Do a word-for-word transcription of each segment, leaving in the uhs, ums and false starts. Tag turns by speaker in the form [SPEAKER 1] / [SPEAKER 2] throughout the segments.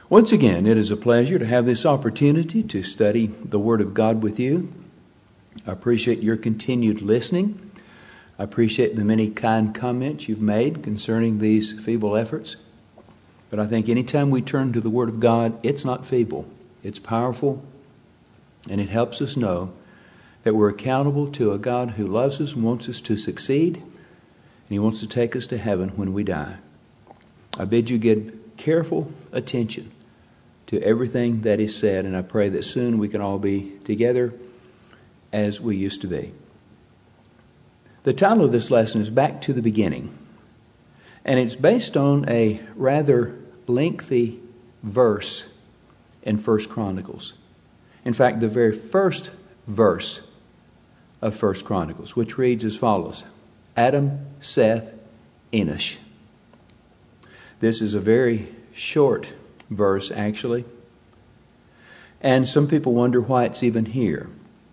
[SPEAKER 1] Once again, it is a pleasure to have this opportunity to study the Word of God with you. I appreciate your continued listening. I appreciate the many kind comments you've made concerning these feeble efforts. But I think anytime we turn to the Word of God, it's not feeble. It's powerful, and it helps us know that we're accountable to a God who loves us and wants us to succeed, and He wants to take us to heaven when we die. I bid you give careful attention to everything that is said, and I pray that soon we can all be together as we used to be. The title of this lesson is Back to the Beginning, and it's based on a rather lengthy verse in First Chronicles. In fact, the very first verse of First Chronicles, which reads as follows: Adam, Seth, Enosh. This is a very short verse, actually. And some people wonder why it's even here.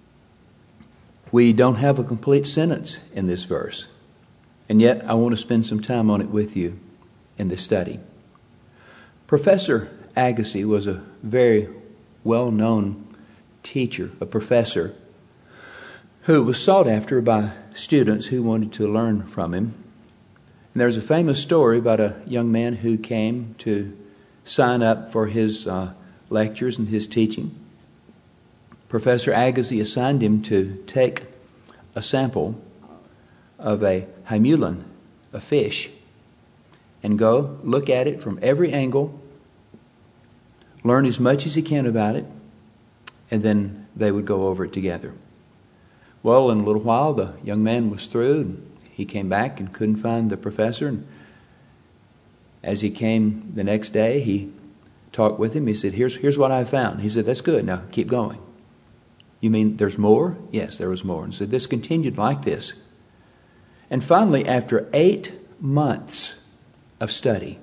[SPEAKER 1] We don't have a complete sentence in this verse. And yet, I want to spend some time on it with you in this study. Professor Agassiz was a very well-known teacher, a professor, who was sought after by students who wanted to learn from him. And there's a famous story about a young man who came to sign up for his uh, lectures and his teaching. Professor Agassiz assigned him to take a sample of a hamulin, a fish, and go look at it from every angle, learn as much as he can about it, and then they would go over it together. Well, in a little while, the young man was through, and he came back and couldn't find the professor. And as he came the next day, he talked with him. He said, here's, here's what I found. He said, that's good. Now, keep going. You mean there's more? Yes, there was more. And so this continued like this. And finally, after eight months of study,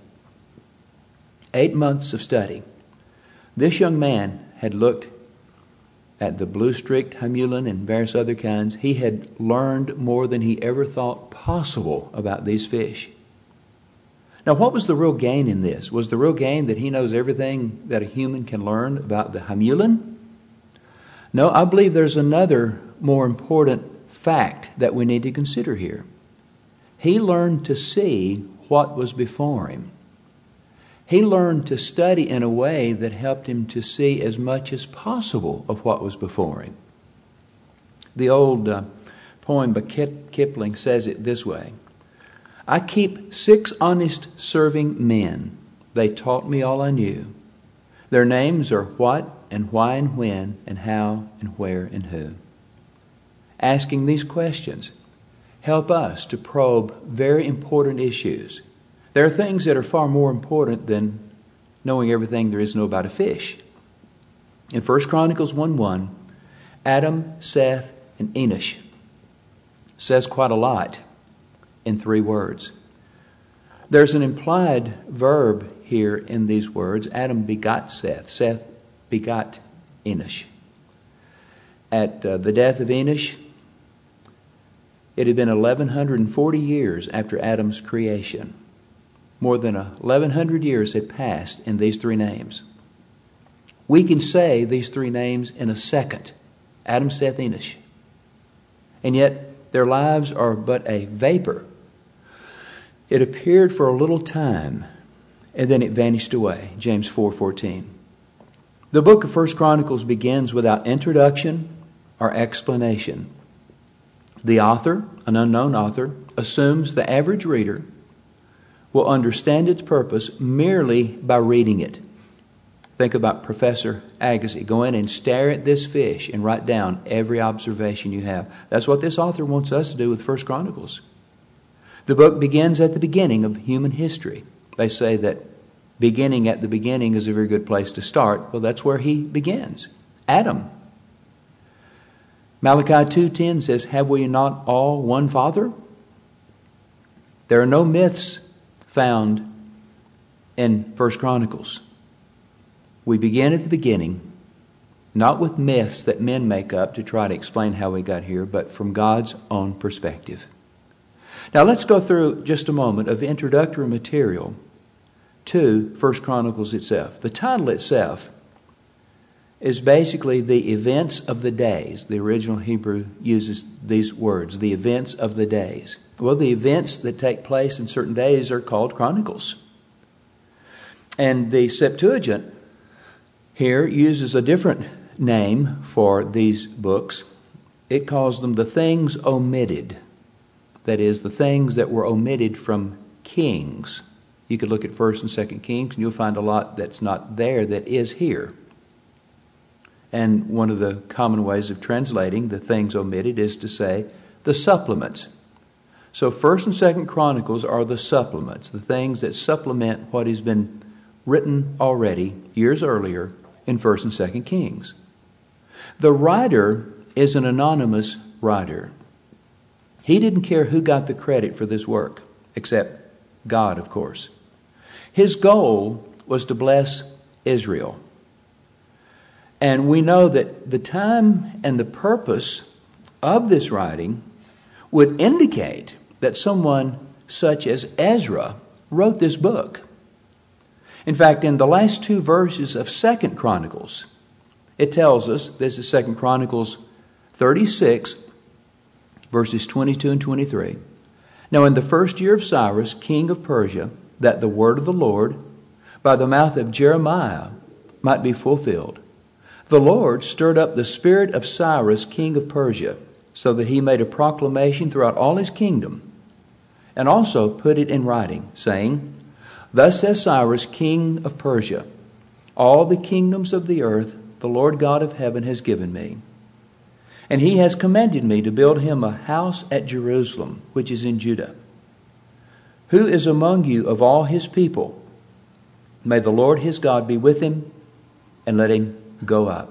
[SPEAKER 1] eight months of study, this young man had looked at the blue-streaked hamulin and various other kinds. He had learned more than he ever thought possible about these fish. Now, what was the real gain in this? Was the real gain that he knows everything that a human can learn about the hamulin? No, I believe there's another more important fact that we need to consider here. He learned to see what was before him. He learned to study in a way that helped him to see as much as possible of what was before him. The old uh, poem by Kip- Kipling says it this way: I keep six honest serving men. They taught me all I knew. Their names are what and why and when and how and where and who. Asking these questions help us to probe very important issues. There are things that are far more important than knowing everything there is to know about a fish. In First Chronicles one one, Adam, Seth, and Enosh says quite a lot in three words. There's an implied verb here in these words. Adam begot Seth. Seth begot Enosh. At uh, the death of Enosh, it had been eleven forty years after Adam's creation. More than eleven hundred years had passed in these three names. We can say these three names in a second: Adam, Seth, Enosh. And yet their lives are but a vapor. It appeared for a little time, and then it vanished away. James four fourteen. The book of First Chronicles begins without introduction or explanation. The author, an unknown author, assumes the average reader will understand its purpose merely by reading it. Think about Professor Agassiz. Go in and stare at this fish and write down every observation you have. That's what this author wants us to do with First Chronicles. The book begins at the beginning of human history. They say that beginning at the beginning is a very good place to start. Well, that's where he begins. Adam. Malachi two ten says, have we not all one Father? There are no myths found in First Chronicles. We begin at the beginning, not with myths that men make up to try to explain how we got here, but from God's own perspective. Now let's go through just a moment of introductory material to First Chronicles itself. The title itself is basically the events of the days. The original Hebrew uses these words, the events of the days. Well, the events that take place in certain days are called Chronicles. And the Septuagint here uses a different name for these books. It calls them the things omitted. That is, the things that were omitted from Kings. You could look at First and Second Kings, and you'll find a lot that's not there that is here. And one of the common ways of translating the things omitted is to say the supplements. So First and Second Chronicles are the supplements, the things that supplement what has been written already years earlier in First and Second Kings. The writer is an anonymous writer. He didn't care who got the credit for this work, except God, of course. His goal was to bless Israel. And we know that the time and the purpose of this writing would indicate that someone such as Ezra wrote this book. In fact, in the last two verses of Second Chronicles, it tells us, this is Second Chronicles thirty-six, verses twenty-two and twenty-three. Now in the first year of Cyrus, king of Persia, that the word of the Lord by the mouth of Jeremiah might be fulfilled, the Lord stirred up the spirit of Cyrus, king of Persia, so that he made a proclamation throughout all his kingdom, and also put it in writing, saying, Thus says Cyrus, king of Persia, all the kingdoms of the earth the Lord God of heaven has given me. And he has commanded me to build him a house at Jerusalem, which is in Judah. Who is among you of all his people? May the Lord his God be with him, and let him go up.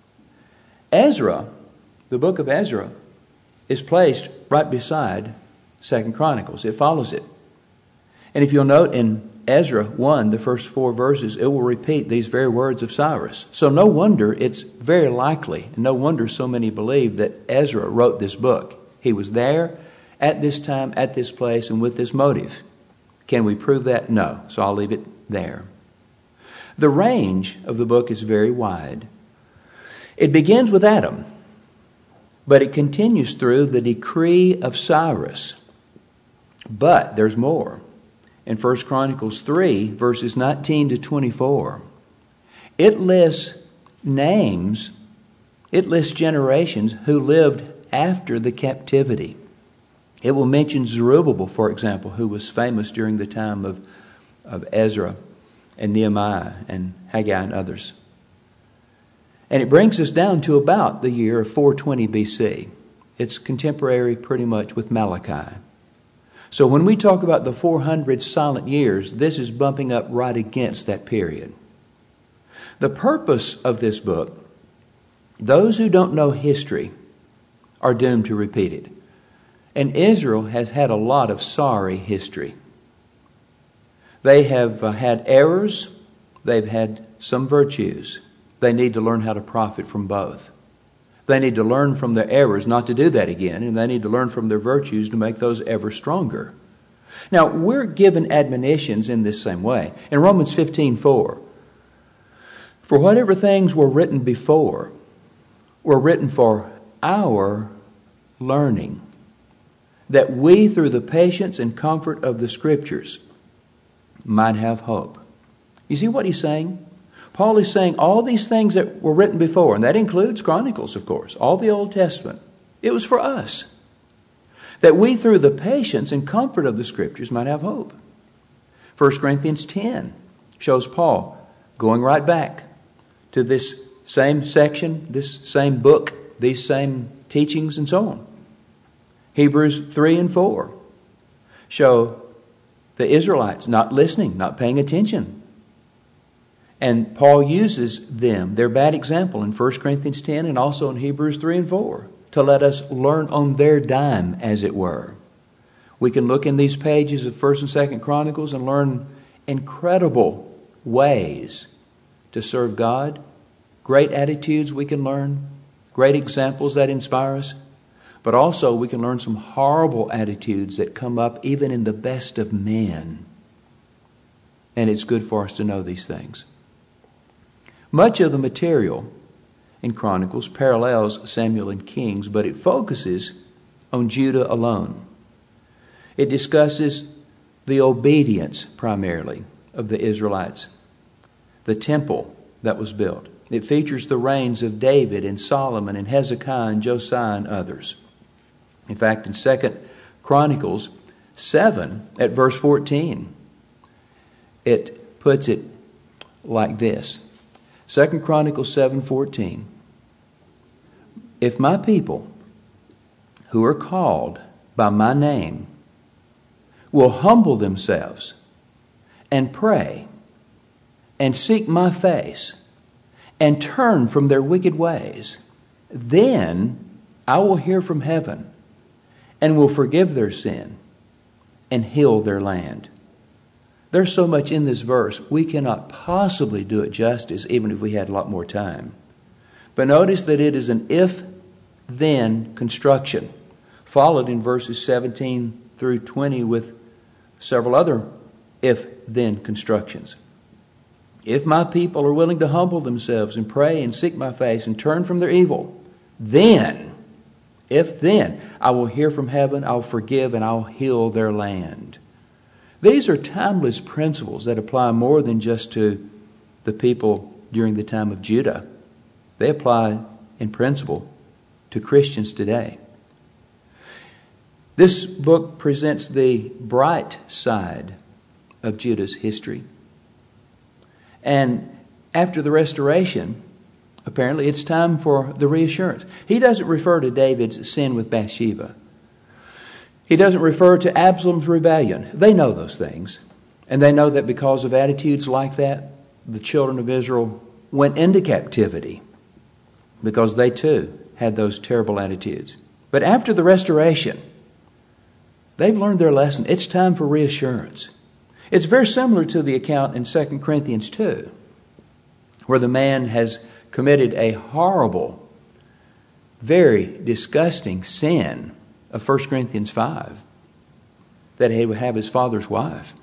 [SPEAKER 1] Ezra, the book of Ezra, is placed right beside Second Chronicles. It follows it. And if you'll note in Ezra one, the first four verses, it will repeat these very words of Cyrus. So no wonder it's very likely, and no wonder so many believe that Ezra wrote this book. He was there at this time, at this place, and with this motive. Can we prove that? No. So I'll leave it there. The range of the book is very wide. It begins with Adam, but it continues through the decree of Cyrus. But there's more. In First Chronicles three, verses nineteen to twenty-four, it lists names, it lists generations who lived after the captivity. It will mention Zerubbabel, for example, who was famous during the time of, of Ezra and Nehemiah and Haggai and others. And it brings us down to about the year of four twenty B C. It's contemporary pretty much with Malachi. So when we talk about the four hundred silent years, this is bumping up right against that period. The purpose of this book, those who don't know history are doomed to repeat it. And Israel has had a lot of sorry history. They have uh, had errors. They've had some virtues. They need to learn how to profit from both. They need to learn from their errors not to do that again, and they need to learn from their virtues to make those ever stronger. Now, we're given admonitions in this same way. In Romans fifteen four, for whatever things were written before were written for our learning, that we, through the patience and comfort of the Scriptures, might have hope. You see what he's saying? Paul is saying all these things that were written before, and that includes Chronicles, of course, all the Old Testament. It was for us, that we, through the patience and comfort of the Scriptures, might have hope. First Corinthians ten shows Paul going right back to this same section, this same book, these same teachings, and so on. Hebrews three and four show the Israelites not listening, not paying attention. And Paul uses them, their bad example, in First Corinthians ten and also in Hebrews three and four, to let us learn on their dime, as it were. We can look in these pages of First and Second Chronicles and learn incredible ways to serve God, great attitudes we can learn, great examples that inspire us, but also we can learn some horrible attitudes that come up even in the best of men. And it's good for us to know these things. Much of the material in Chronicles parallels Samuel and Kings, but it focuses on Judah alone. It discusses the obedience primarily of the Israelites, the temple that was built. It features the reigns of David and Solomon and Hezekiah and Josiah and others. In fact, in Second Chronicles seven at verse fourteen, it puts it like this. Second Chronicles seven fourteen. If my people who are called by my name will humble themselves and pray and seek my face and turn from their wicked ways, then I will hear from heaven and will forgive their sin and heal their land. There's so much in this verse, we cannot possibly do it justice, even if we had a lot more time. But notice that it is an if-then construction, followed in verses seventeen through twenty with several other if-then constructions. If my people are willing to humble themselves and pray and seek my face and turn from their evil, then, if then, I will hear from heaven, I'll forgive, and I'll heal their land. These are timeless principles that apply more than just to the people during the time of Judah. They apply in principle to Christians today. This book presents the bright side of Judah's history. And after the restoration, apparently it's time for the reassurance. He doesn't refer to David's sin with Bathsheba. He doesn't refer to Absalom's rebellion. They know those things. And they know that because of attitudes like that, the children of Israel went into captivity because they too had those terrible attitudes. But after the restoration, they've learned their lesson. It's time for reassurance. It's very similar to the account in Second Corinthians two, where the man has committed a horrible, very disgusting sin of First Corinthians five, that he would have his father's wife.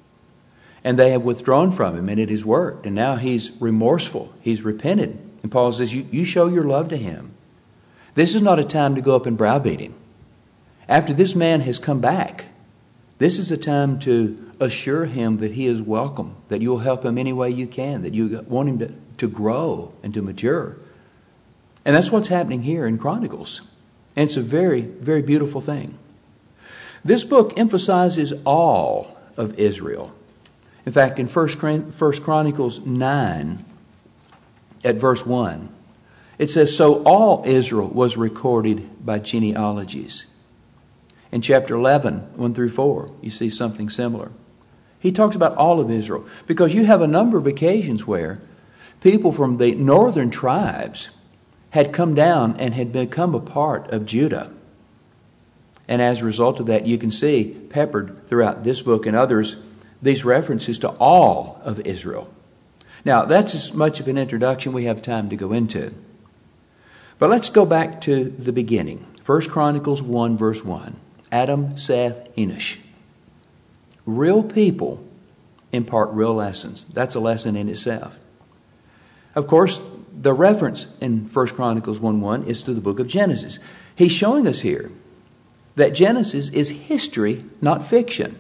[SPEAKER 1] And they have withdrawn from him, and it has worked. And now he's remorseful. He's repented. And Paul says, you, you show your love to him. This is not a time to go up and browbeat him. After this man has come back, this is a time to assure him that he is welcome, that you will help him any way you can, that you want him to, to grow and to mature. And that's what's happening here in Chronicles. And it's a very, very beautiful thing. This book emphasizes all of Israel. In fact, in First Chronicles nine, at verse one, it says, so all Israel was recorded by genealogies. In chapter eleven, one through four, you see something similar. He talks about all of Israel, because you have a number of occasions where people from the northern tribes had come down and had become a part of Judah. And as a result of that, you can see peppered throughout this book and others, these references to all of Israel. Now, that's as much of an introduction we have time to go into. But let's go back to the beginning. First Chronicles one, verse one. Adam, Seth, Enosh. Real people impart real lessons. That's a lesson in itself. Of course, the reference in First Chronicles one one is to the book of Genesis. He's showing us here that Genesis is history, not fiction.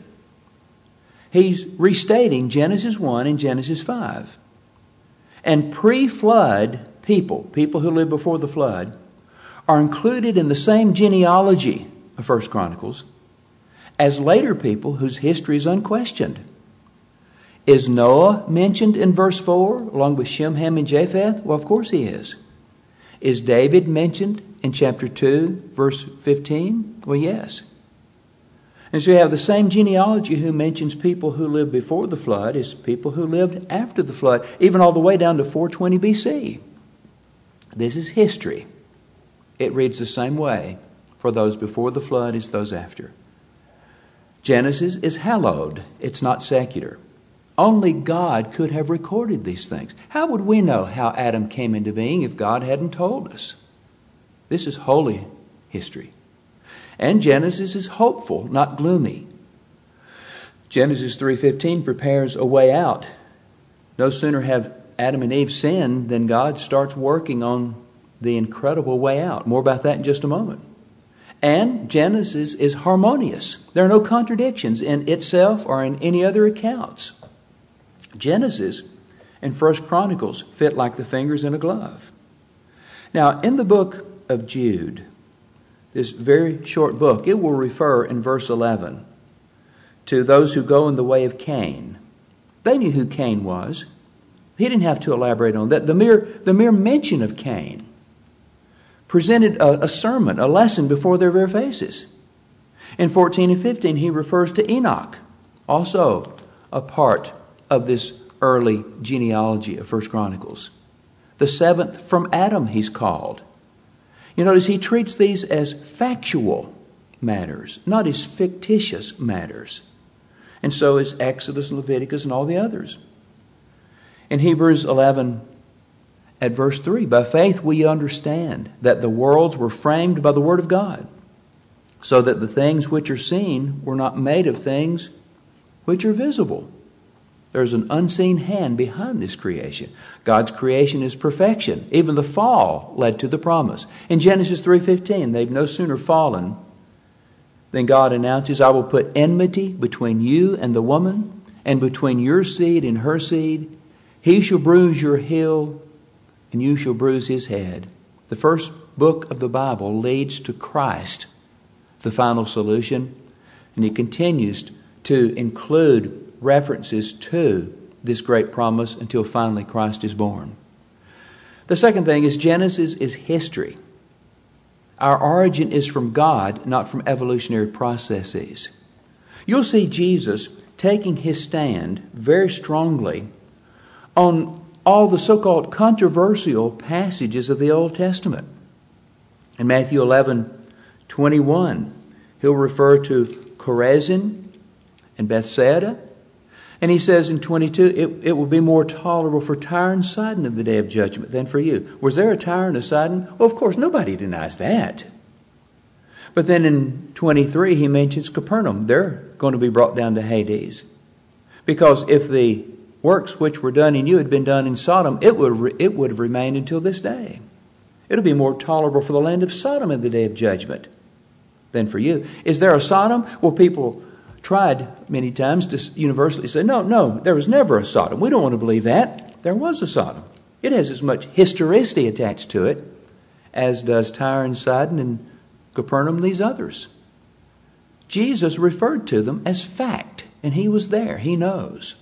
[SPEAKER 1] He's restating Genesis one and Genesis five. And pre-flood people, people who lived before the flood, are included in the same genealogy of First Chronicles as later people whose history is unquestioned. Is Noah mentioned in verse four along with Shem, Ham, and Japheth? Well, of course he is. Is David mentioned in chapter two, verse fifteen? Well, yes. And so you have the same genealogy who mentions people who lived before the flood as people who lived after the flood, even all the way down to four twenty B C. This is history. It reads the same way for those before the flood as those after. Genesis is hallowed. It's not secular. Only God could have recorded these things. How would we know how Adam came into being if God hadn't told us? This is holy history. And Genesis is hopeful, not gloomy. Genesis three fifteen prepares a way out. No sooner have Adam and Eve sinned than God starts working on the incredible way out. More about that in just a moment. And Genesis is harmonious. There are no contradictions in itself or in any other accounts. Genesis and First Chronicles fit like the fingers in a glove. Now, in the book of Jude, this very short book, it will refer in verse eleven to those who go in the way of Cain. They knew who Cain was. He didn't have to elaborate on that. The mere, the mere mention of Cain presented a, a sermon, a lesson before their very faces. In fourteen and fifteen, he refers to Enoch, also a part of this early genealogy of First Chronicles. The seventh from Adam he's called. You notice he treats these as factual matters, not as fictitious matters. And so is Exodus, Leviticus, and all the others. In Hebrews eleven, at verse three, by faith we understand that the worlds were framed by the word of God, so that the things which are seen were not made of things which are visible. There's an unseen hand behind this creation. God's creation is perfection. Even the fall led to the promise. In Genesis three fifteen, they've no sooner fallen than God announces, I will put enmity between you and the woman, and between your seed and her seed. He shall bruise your heel, and you shall bruise his head. The first book of the Bible leads to Christ, the final solution, and it continues to include references to this great promise until finally Christ is born. The second thing is Genesis is history. Our origin is from God, not from evolutionary processes. You'll see Jesus taking his stand very strongly on all the so-called controversial passages of the Old Testament. In Matthew eleven twenty-one, he'll refer to Chorazin and Bethsaida. And he says in twenty-two, it, it will be more tolerable for Tyre and Sidon in the day of judgment than for you. Was there a Tyre and a Sidon? Well, of course, nobody denies that. But then in twenty-three, he mentions Capernaum. They're going to be brought down to Hades. Because if the works which were done in you had been done in Sodom, it would, it would have remained until this day. It'll be more tolerable for the land of Sodom in the day of judgment than for you. Is there a Sodom? Well, people tried many times to universally say, no, no, there was never a Sodom. We don't want to believe that. There was a Sodom. It has as much historicity attached to it as does Tyre and Sidon and Capernaum, these others. Jesus referred to them as fact, and he was there. He knows.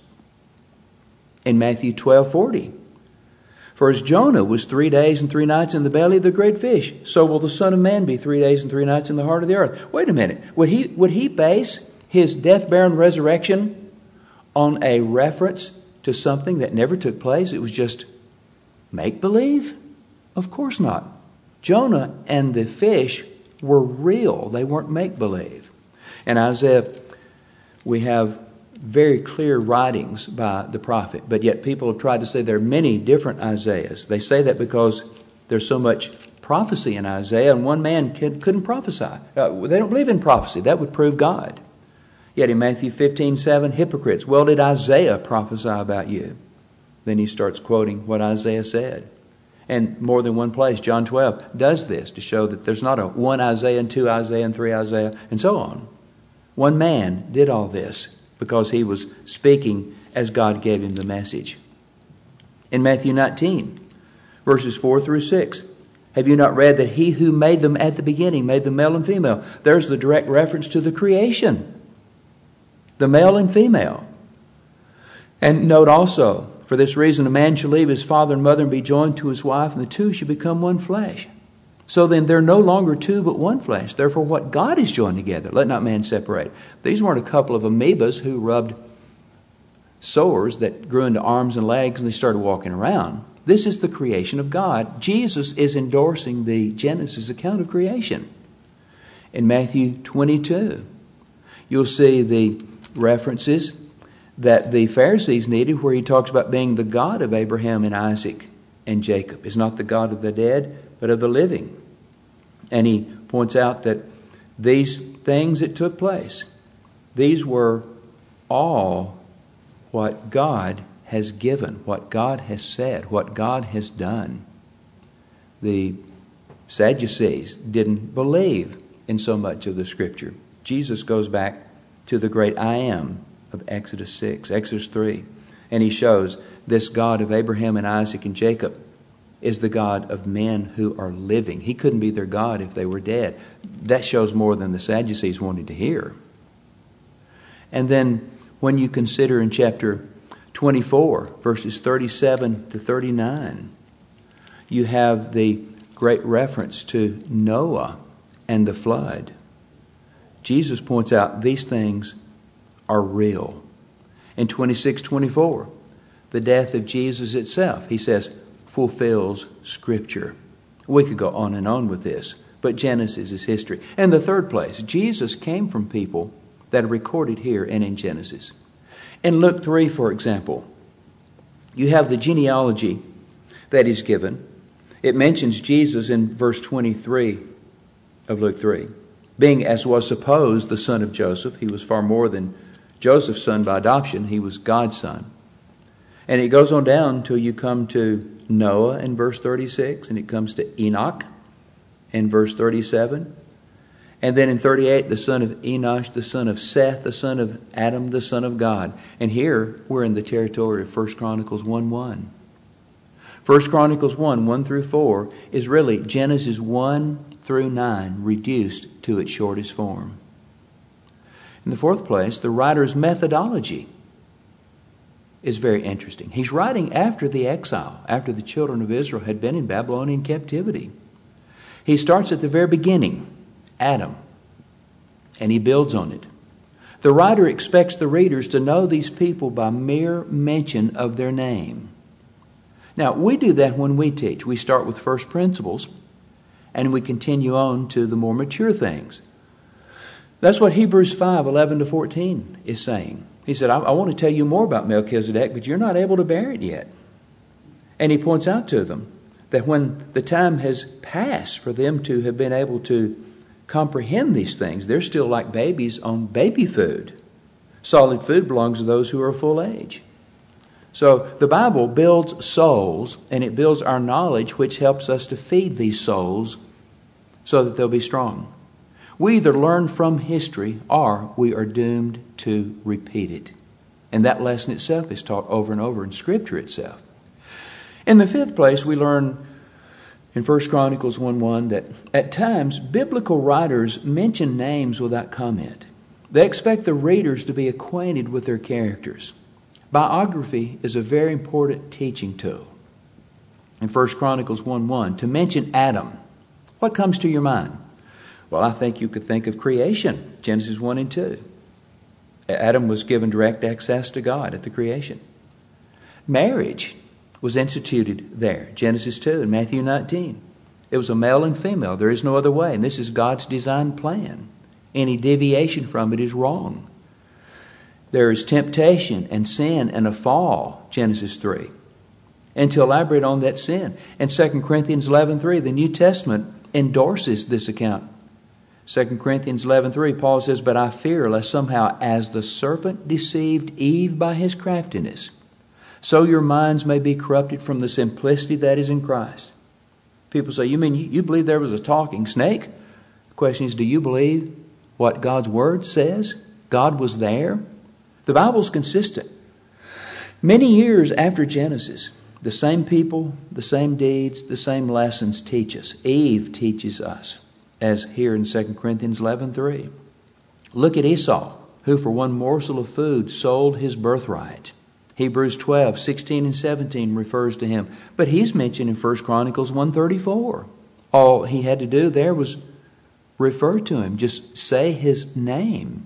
[SPEAKER 1] In Matthew twelve forty, for as Jonah was three days and three nights in the belly of the great fish, so will the Son of Man be three days and three nights in the heart of the earth. Wait a minute. Would he, would he base his death, burial, and resurrection on a reference to something that never took place? It was just make-believe? Of course not. Jonah and the fish were real. They weren't make-believe. In Isaiah, we have very clear writings by the prophet, but yet people have tried to say there are many different Isaiahs. They say that because there's so much prophecy in Isaiah, and one man couldn't prophesy. Uh, they don't believe in prophecy. That would prove God. Yet in Matthew fifteen seven, hypocrites, well, did Isaiah prophesy about you? Then he starts quoting what Isaiah said. And more than one place, John twelve does this to show that there's not a one Isaiah and two Isaiah and three Isaiah and so on. One man did all this because he was speaking as God gave him the message. In Matthew nineteen, verses four through six, have you not read that he who made them at the beginning made them male and female? There's the direct reference to the creation. The male and female. And note also, for this reason a man shall leave his father and mother and be joined to his wife, and the two shall become one flesh. So then they're no longer two but one flesh. Therefore what God has joined together, let not man separate. These weren't a couple of amoebas who rubbed sores that grew into arms and legs and they started walking around. This is the creation of God. Jesus is endorsing the Genesis account of creation. In Matthew twenty-two, you'll see the references that the Pharisees needed where he talks about being the God of Abraham and Isaac and Jacob. Is not the God of the dead, but of the living. And he points out that these things that took place, these were all what God has given, what God has said, what God has done. The Sadducees didn't believe in so much of the Scripture. Jesus goes back to the great I Am of Exodus six, Exodus three, and he shows this God of Abraham and Isaac and Jacob is the God of men who are living. He couldn't be their God if they were dead. That shows more than the Sadducees wanted to hear. And then when you consider in chapter twenty-four, verses thirty-seven to thirty-nine, you have the great reference to Noah and the flood. Jesus points out these things are real. In twenty-six twenty-four, the death of Jesus itself, he says, fulfills Scripture. We could go on and on with this, but Genesis is history. And the third place, Jesus came from people that are recorded here and in Genesis. In Luke three, for example, you have the genealogy that is given. It mentions Jesus in verse twenty-three of Luke three. Being, as was supposed, the son of Joseph. He was far more than Joseph's son by adoption. He was God's son. And it goes on down until you come to Noah in verse thirty-six, and it comes to Enoch in verse thirty-seven. And then in thirty-eight, the son of Enosh, the son of Seth, the son of Adam, the son of God. And here we're in the territory of First Chronicles one one. First Chronicles one, one through four is really Genesis one through nine reduced to its shortest form. In the fourth place, the writer's methodology is very interesting. He's writing after the exile, after the children of Israel had been in Babylonian captivity. He starts at the very beginning, Adam, and he builds on it. The writer expects the readers to know these people by mere mention of their name. Now, we do that when we teach. We start with first principles, and we continue on to the more mature things. That's what Hebrews five, eleven to fourteen is saying. He said, I, I want to tell you more about Melchizedek, but you're not able to bear it yet. And he points out to them that when the time has passed for them to have been able to comprehend these things, they're still like babies on baby food. Solid food belongs to those who are full age. So the Bible builds souls, and it builds our knowledge, which helps us to feed these souls so that they'll be strong. We either learn from history or we are doomed to repeat it. And that lesson itself is taught over and over in Scripture itself. In the fifth place, we learn in First Chronicles one one that at times biblical writers mention names without comment. They expect the readers to be acquainted with their characters. Biography is a very important teaching tool. In First Chronicles one one, to mention Adam, what comes to your mind? Well, I think you could think of creation, Genesis one and two. Adam was given direct access to God at the creation. Marriage was instituted there, Genesis two and Matthew nineteen. It was a male and female. There is no other way, and this is God's design plan. Any deviation from it is wrong. There is temptation and sin and a fall, Genesis three. And to elaborate on that sin, in Second Corinthians eleven three, the New Testament endorses this account. Second Corinthians eleven three, Paul says, but I fear lest somehow as the serpent deceived Eve by his craftiness, so your minds may be corrupted from the simplicity that is in Christ. People say, you mean you, you believe there was a talking snake? The question is, do you believe what God's Word says? God was there. The Bible's consistent. Many years after Genesis, the same people, the same deeds, the same lessons teach us. Eve teaches us, as here in Second Corinthians eleven three. Look at Esau, who for one morsel of food sold his birthright. Hebrews twelve sixteen and seventeen refers to him, but he's mentioned in First Chronicles one thirty-four. All he had to do there was refer to him, just say his name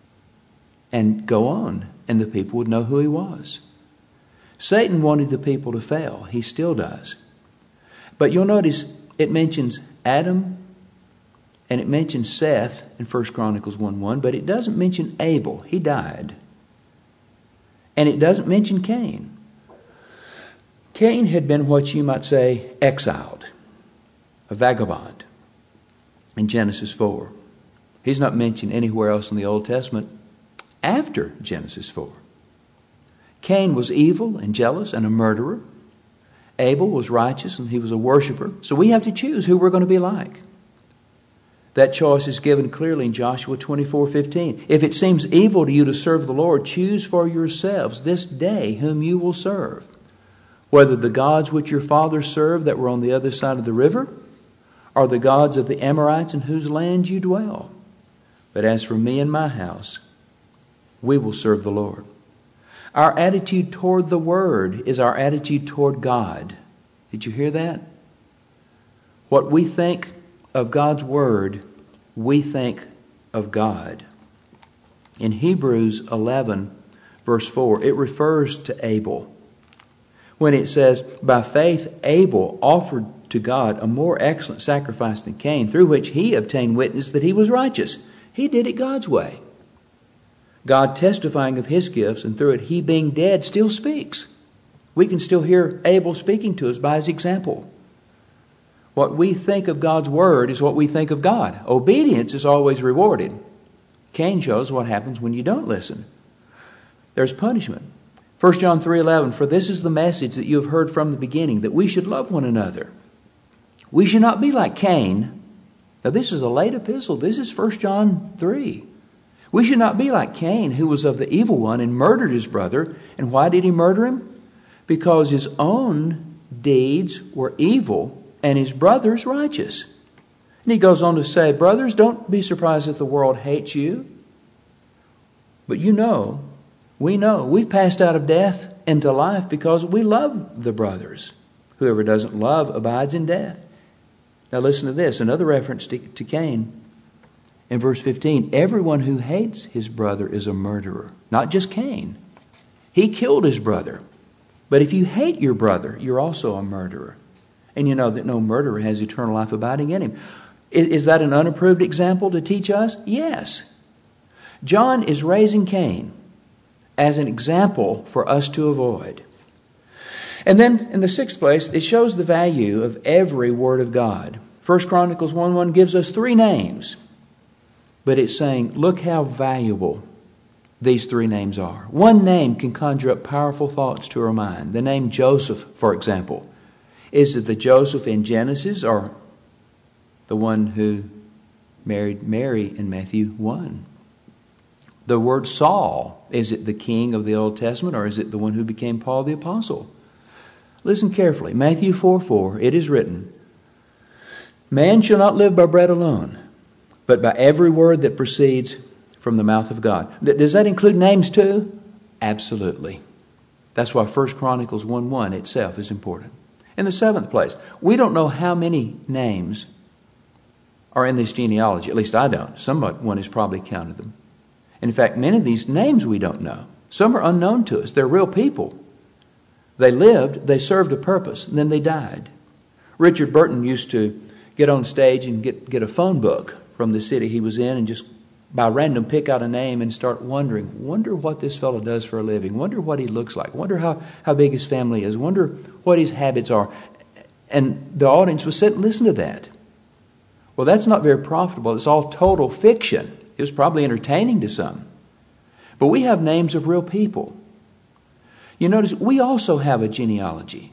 [SPEAKER 1] and go on, and the people would know who he was. Satan wanted the people to fail. He still does. But you'll notice it mentions Adam and it mentions Seth in First Chronicles one one, but it doesn't mention Abel. He died. And it doesn't mention Cain. Cain had been what you might say exiled, a vagabond in Genesis four. He's not mentioned anywhere else in the Old Testament. after Genesis four. Cain was evil and jealous and a murderer. Abel was righteous and he was a worshiper. So we have to choose who we're going to be like. That choice is given clearly in Joshua twenty-four fifteen. If it seems evil to you to serve the Lord, choose for yourselves this day whom you will serve, whether the gods which your fathers served that were on the other side of the river, or the gods of the Amorites in whose land you dwell. But as for me and my house, we will serve the Lord. Our attitude toward the Word is our attitude toward God. Did you hear that? What we think of God's Word, we think of God. In Hebrews eleven, verse four, it refers to Abel. When it says, by faith Abel offered to God a more excellent sacrifice than Cain, through which he obtained witness that he was righteous. He did it God's way. God testifying of his gifts, and through it he being dead still speaks. We can still hear Abel speaking to us by his example. What we think of God's Word is what we think of God. Obedience is always rewarded. Cain shows what happens when you don't listen. There's punishment. First John three eleven, for this is the message that you have heard from the beginning, that we should love one another. We should not be like Cain. Now this is a late epistle. This is First John three. We should not be like Cain, who was of the evil one and murdered his brother. And why did he murder him? Because his own deeds were evil and his brother's righteous. And he goes on to say, brothers, don't be surprised if the world hates you. But you know, we know, we've passed out of death into life because we love the brothers. Whoever doesn't love abides in death. Now listen to this, another reference to, to Cain. In verse fifteen, everyone who hates his brother is a murderer. Not just Cain. He killed his brother. But if you hate your brother, you're also a murderer. And you know that no murderer has eternal life abiding in him. Is, is that an unapproved example to teach us? Yes. John is raising Cain as an example for us to avoid. And then in the sixth place, it shows the value of every word of God. First Chronicles one one gives us three names. But it's saying, look how valuable these three names are. One name can conjure up powerful thoughts to our mind. The name Joseph, for example. Is it the Joseph in Genesis or the one who married Mary in Matthew one? The word Saul, is it the king of the Old Testament or is it the one who became Paul the Apostle? Listen carefully. Matthew four four, it is written, man shall not live by bread alone, but by every word that proceeds from the mouth of God. Does that include names too? Absolutely. That's why First Chronicles one one itself is important. In the seventh place, we don't know how many names are in this genealogy. At least I don't. Someone has probably counted them. In fact, many of these names we don't know. Some are unknown to us. They're real people. They lived, they served a purpose, and then they died. Richard Burton used to get on stage and get, get a phone book from the city he was in and just by random pick out a name and start wondering, wonder what this fellow does for a living, wonder what he looks like, wonder how, how big his family is, wonder what his habits are. And the audience would sit and listen to that. Well, that's not very profitable. It's all total fiction. It was probably entertaining to some. But we have names of real people. You notice we also have a genealogy.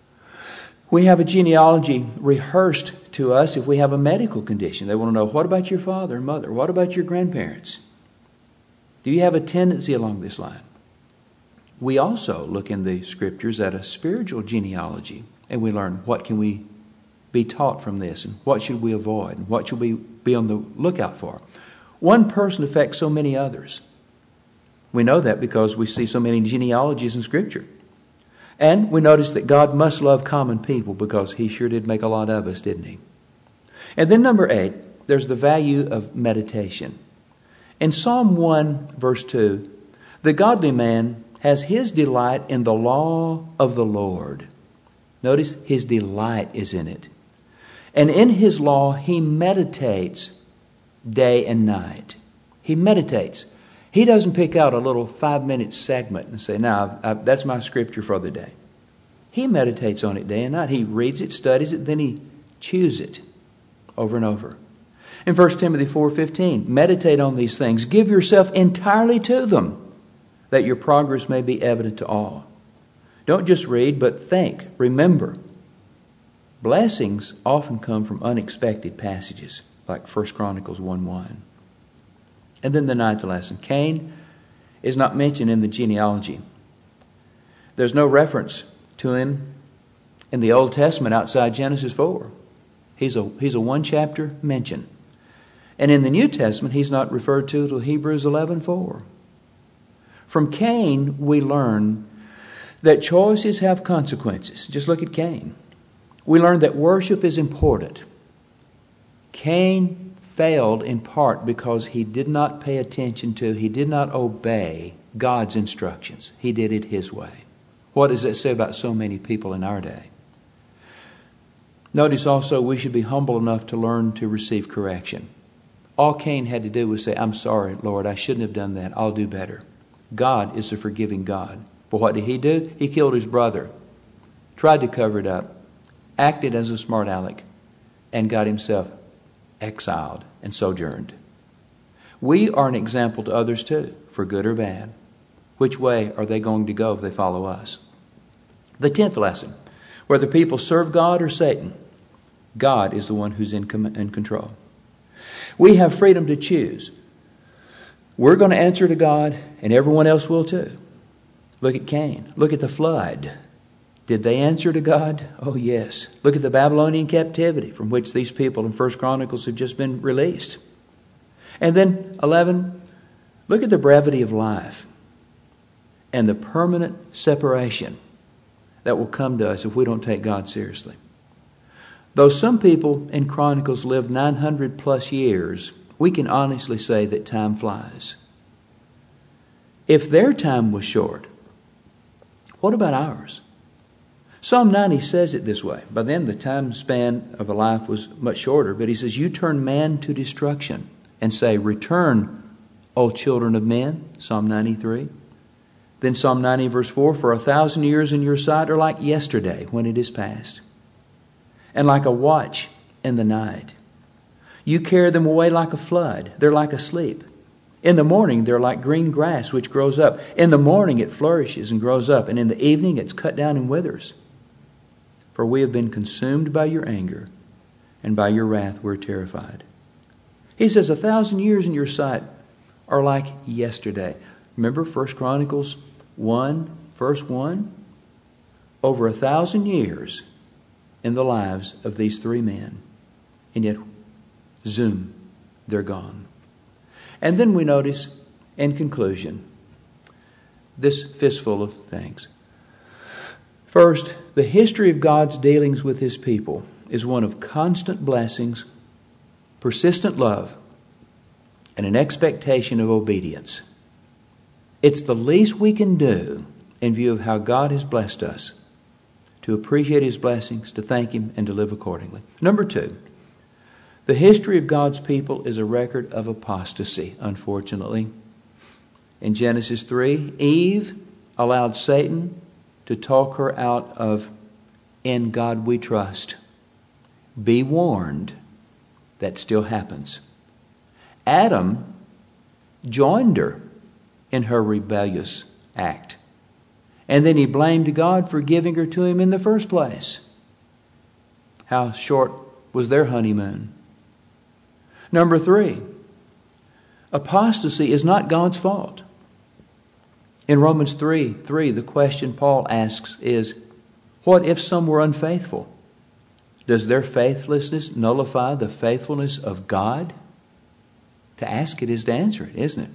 [SPEAKER 1] We have a genealogy rehearsed to us if we have a medical condition. They want to know, what about your father and mother? What about your grandparents? Do you have a tendency along this line? We also look in the scriptures at a spiritual genealogy, and we learn what can we be taught from this, and what should we avoid, and what should we be on the lookout for. One person affects so many others. We know that because we see so many genealogies in Scripture. And we notice that God must love common people because He sure did make a lot of us, didn't He? And then number eight, there's the value of meditation. In Psalm one, verse two, the godly man has his delight in the law of the Lord. Notice his delight is in it. And in his law he meditates day and night. He meditates. He doesn't pick out a little five-minute segment and say, now, I, that's my scripture for the day. He meditates on it day and night. He reads it, studies it, then he chews it over and over. In First Timothy four fifteen, meditate on these things. Give yourself entirely to them, that your progress may be evident to all. Don't just read, but think. Remember, blessings often come from unexpected passages, like First Chronicles one one. And then the ninth lesson. Cain is not mentioned in the genealogy. There's no reference to him in the Old Testament outside Genesis four. He's a, he's a one-chapter mention. And in the New Testament, he's not referred to until Hebrews eleven four. From Cain, we learn that choices have consequences. Just look at Cain. We learn that worship is important. Cain failed in part because he did not pay attention to, he did not obey God's instructions. He did it his way. What does that say about so many people in our day? Notice also we should be humble enough to learn to receive correction. All Cain had to do was say, I'm sorry, Lord, I shouldn't have done that. I'll do better. God is a forgiving God. But what did he do? He killed his brother, tried to cover it up, acted as a smart aleck, and got himself exiled and sojourned. We are an example to others too, for good or bad. Which way are they going to go if they follow us? The tenth lesson, whether people serve God or Satan, God is the one who's in, com- in control. We have freedom to choose. We're going to answer to God, and everyone else will too. Look at Cain. Look at the flood. Did they answer to God? Oh, yes. Look at the Babylonian captivity from which these people in First Chronicles have just been released. And then, eleven, look at the brevity of life and the permanent separation that will come to us if we don't take God seriously. Though some people in Chronicles lived nine hundred plus years, we can honestly say that time flies. If their time was short, what about ours? Psalm ninety says it this way. By then the time span of a life was much shorter, but he says, you turn man to destruction and say, return, O children of men, Psalm ninety-three. Then Psalm ninety verse four, for a thousand years in your sight are like yesterday when it is past, and like a watch in the night. You carry them away like a flood. They're like asleep. In the morning, they're like green grass which grows up. In the morning, it flourishes and grows up. And in the evening, it's cut down and withers. For we have been consumed by your anger, and by your wrath we're terrified. He says, a thousand years in your sight are like yesterday. Remember First Chronicles one, verse one? Over a thousand years in the lives of these three men. And yet, zoom, they're gone. And then we notice, in conclusion, this fistful of things. First, the history of God's dealings with his people is one of constant blessings, persistent love, and an expectation of obedience. It's the least we can do in view of how God has blessed us, to appreciate his blessings, to thank him, and to live accordingly. Number two, the history of God's people is a record of apostasy, unfortunately. In Genesis three, Eve allowed Satan to talk her out of "In God we trust." Be warned, that still happens. Adam joined her in her rebellious act. And then he blamed God for giving her to him in the first place. How short was their honeymoon? Number three, apostasy is not God's fault. In Romans three, three, the question Paul asks is, what if some were unfaithful? Does their faithlessness nullify the faithfulness of God? To ask it is to answer it, isn't it?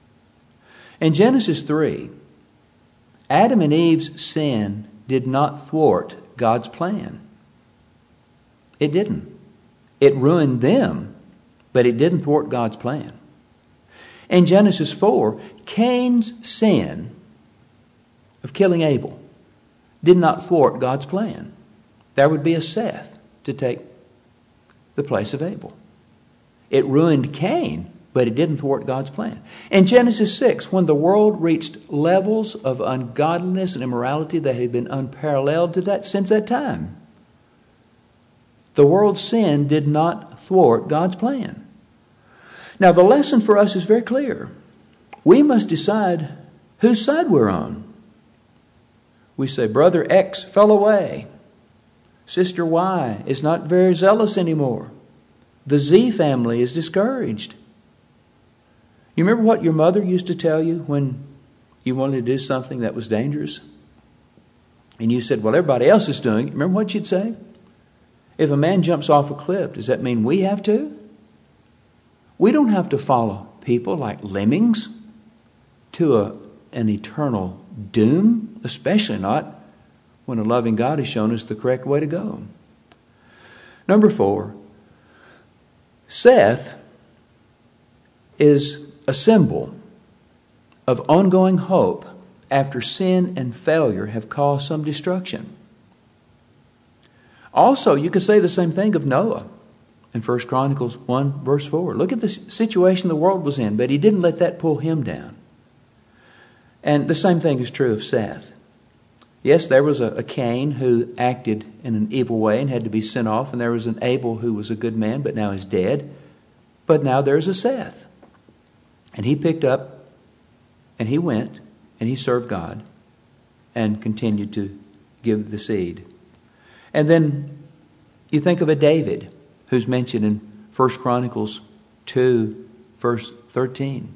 [SPEAKER 1] In Genesis three, Adam and Eve's sin did not thwart God's plan. It didn't. It ruined them, but it didn't thwart God's plan. In Genesis four, Cain's sin of killing Abel did not thwart God's plan. There would be a Seth to take the place of Abel. It ruined Cain, but it didn't thwart God's plan. In Genesis six, when the world reached levels of ungodliness and immorality that had been unparalleled to that since that time, the world's sin did not thwart God's plan. Now, the lesson for us is very clear. We must decide whose side we're on. We say, Brother X fell away. Sister Y is not very zealous anymore. The Z family is discouraged. You remember what your mother used to tell you when you wanted to do something that was dangerous? And you said, well, everybody else is doing it. Remember what she'd say? If a man jumps off a cliff, does that mean we have to? We don't have to follow people like lemmings to a, an eternal doom, especially not when a loving God has shown us the correct way to go. Number four, Seth is a symbol of ongoing hope after sin and failure have caused some destruction. Also, you could say the same thing of Noah in First Chronicles one, verse four. Look at the situation the world was in, but he didn't let that pull him down. And the same thing is true of Seth. Yes, there was a, a Cain who acted in an evil way and had to be sent off, and there was an Abel who was a good man, but now is dead. But now there's a Seth. And he picked up, and he went, and he served God, and continued to give the seed. And then you think of a David, who's mentioned in First Chronicles two, verse thirteen.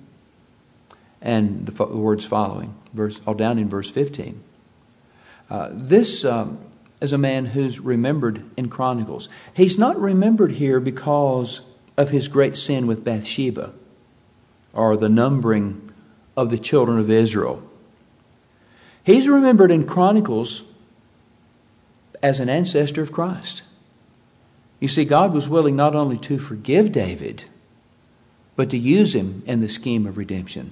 [SPEAKER 1] And the words following, verse all down in verse fifteen. Uh, this um, is a man who's remembered in Chronicles. He's not remembered here because of his great sin with Bathsheba or the numbering of the children of Israel. He's remembered in Chronicles as an ancestor of Christ. You see, God was willing not only to forgive David, but to use him in the scheme of redemption.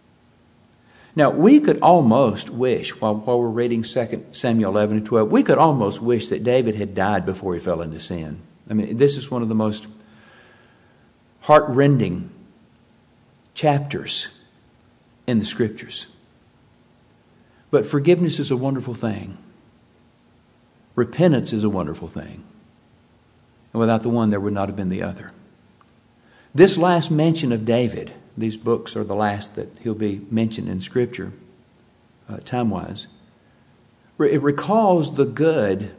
[SPEAKER 1] Now, we could almost wish, while, while we're reading Second Samuel eleven and twelve, we could almost wish that David had died before he fell into sin. I mean, this is one of the most heart-rending chapters in the Scriptures. But forgiveness is a wonderful thing. Repentance is a wonderful thing. And without the one, there would not have been the other. This last mention of David, these books are the last that he'll be mentioned in Scripture, uh, time-wise. It recalls the good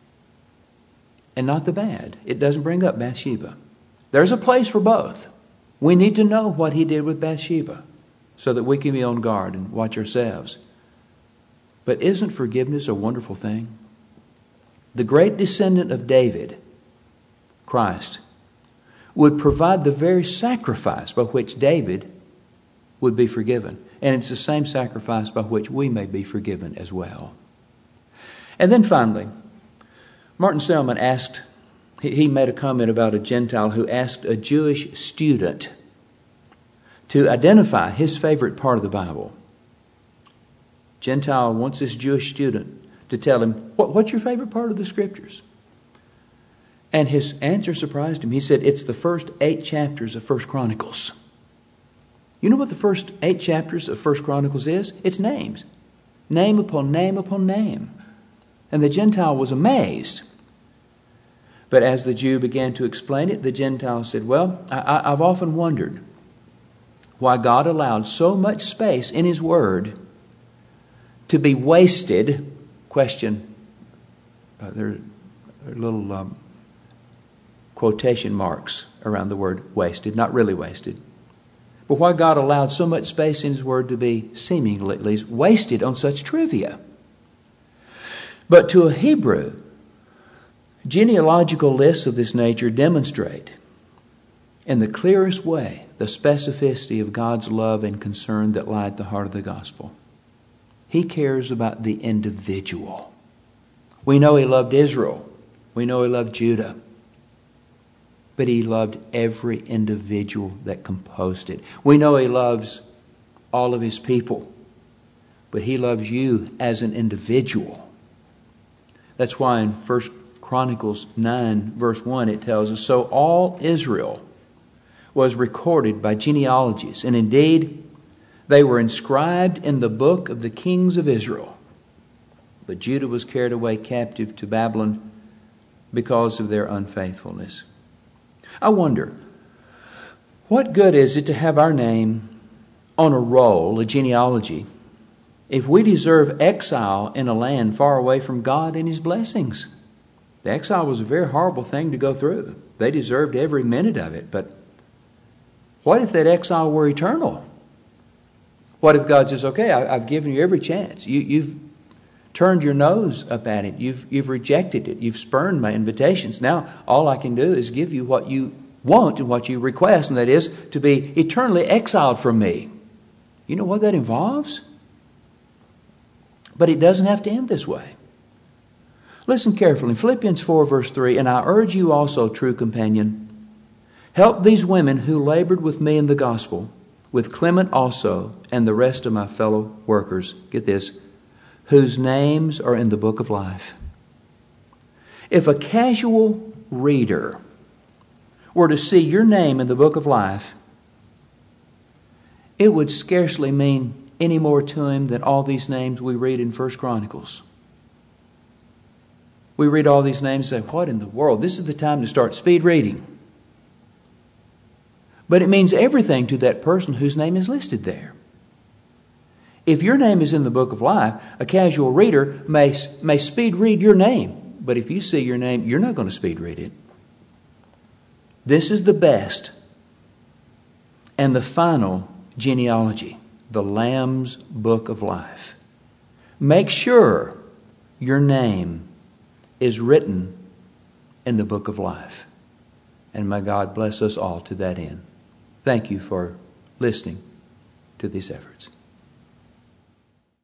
[SPEAKER 1] and not the bad. It doesn't bring up Bathsheba. There's a place for both. We need to know what he did with Bathsheba so that we can be on guard and watch ourselves. But isn't forgiveness a wonderful thing? The great descendant of David, Christ, would provide the very sacrifice by which David would be forgiven. And it's the same sacrifice by which we may be forgiven as well. And then finally, Martin Selman asked, he made a comment about a Gentile who asked a Jewish student to identify his favorite part of the Bible. Gentile wants this Jewish student to tell him, what, what's your favorite part of the Scriptures? And his answer surprised him. He said, it's the first eight chapters of First Chronicles. You know what the first eight chapters of First Chronicles is? It's names. Name upon name upon name. And the Gentile was amazed. But as the Jew began to explain it, the Gentile said, well, I, I've often wondered why God allowed so much space in His Word to be wasted. Question. Uh, there are little um, quotation marks around the word wasted. Not really wasted. But why God allowed so much space in His Word to be seemingly at least wasted on such trivia. But to a Hebrew, genealogical lists of this nature demonstrate in the clearest way the specificity of God's love and concern that lie at the heart of the gospel. He cares about the individual. We know He loved Israel. We know He loved Judah. But He loved every individual that composed it. We know He loves all of His people. But He loves you as an individual. That's why in First Chronicles nine, verse one, it tells us, so all Israel was recorded by genealogies, and indeed they were inscribed in the book of the kings of Israel. But Judah was carried away captive to Babylon because of their unfaithfulness. I wonder, What good is it to have our name on a roll, a genealogy, if we deserve exile in a land far away from God and His blessings? The exile was a very horrible thing to go through. They deserved every minute of it. But what if that exile were eternal? What if God says, okay, I, I've given you every chance. You, you've turned your nose up at it. You've, you've rejected it. You've spurned my invitations. Now all I can do is give you what you want and what you request, and that is to be eternally exiled from me. You know what that involves? But it doesn't have to end this way. Listen carefully. In Philippians four, verse three, and I urge you also, true companion, help these women who labored with me in the gospel, with Clement also, and the rest of my fellow workers. Get this, whose names are in the book of life. If a casual reader were to see your name in the book of life, it would scarcely mean any more to him than all these names we read in First Chronicles. We read all these names and say, what in the world? This is the time to start speed reading. But it means everything to that person whose name is listed there. If your name is in the book of life, a casual reader may, may speed read your name. But if you see your name, you're not going to speed read it. This is the best and the final genealogy, the Lamb's Book of Life. Make sure your name is written in the book of life. And may God bless us all to that end. Thank you for listening to these efforts.